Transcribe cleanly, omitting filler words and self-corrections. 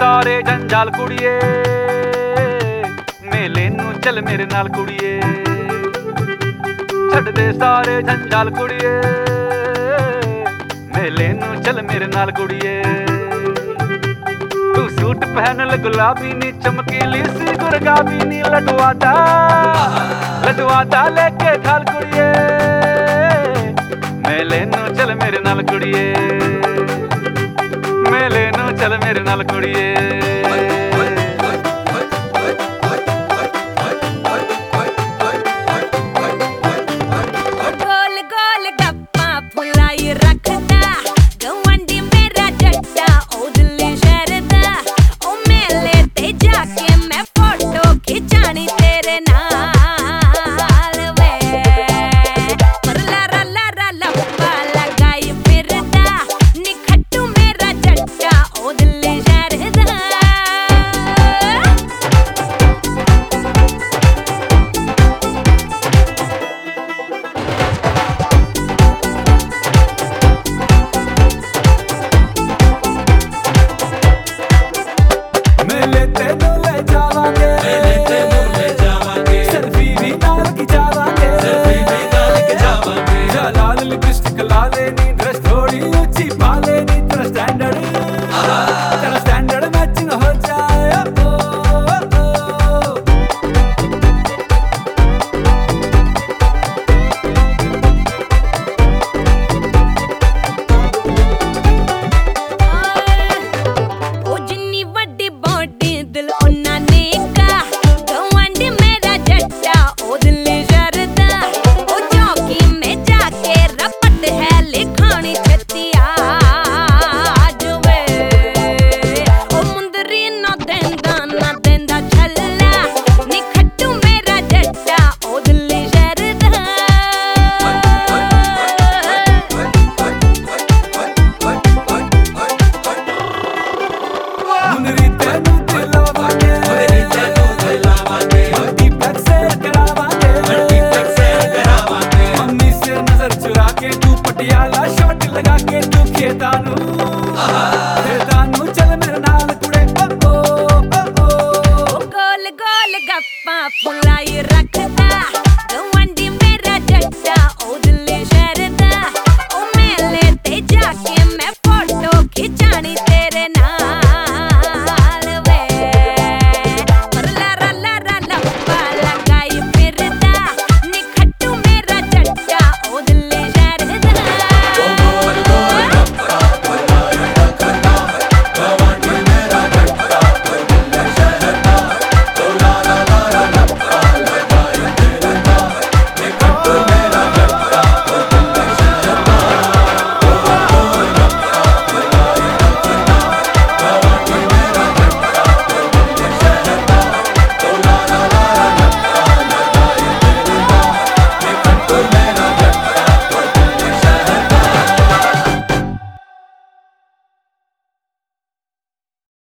सारे जंजाल कुड़िए, मेले नू चल मेरे नाल कुड़िए। छड़ दे सारे जंजाल कुड़िए, मेले नू चल मेरे नाल कुड़िए। तू सूट पहन ल गुलाबी नी चमकीली सी गुरगाबी नी लडवादा लेके थाल कुड़िए। मेले नू चल मेरे नाल कुड़िए, मेले नू चल मेरे नाल कुड़िए।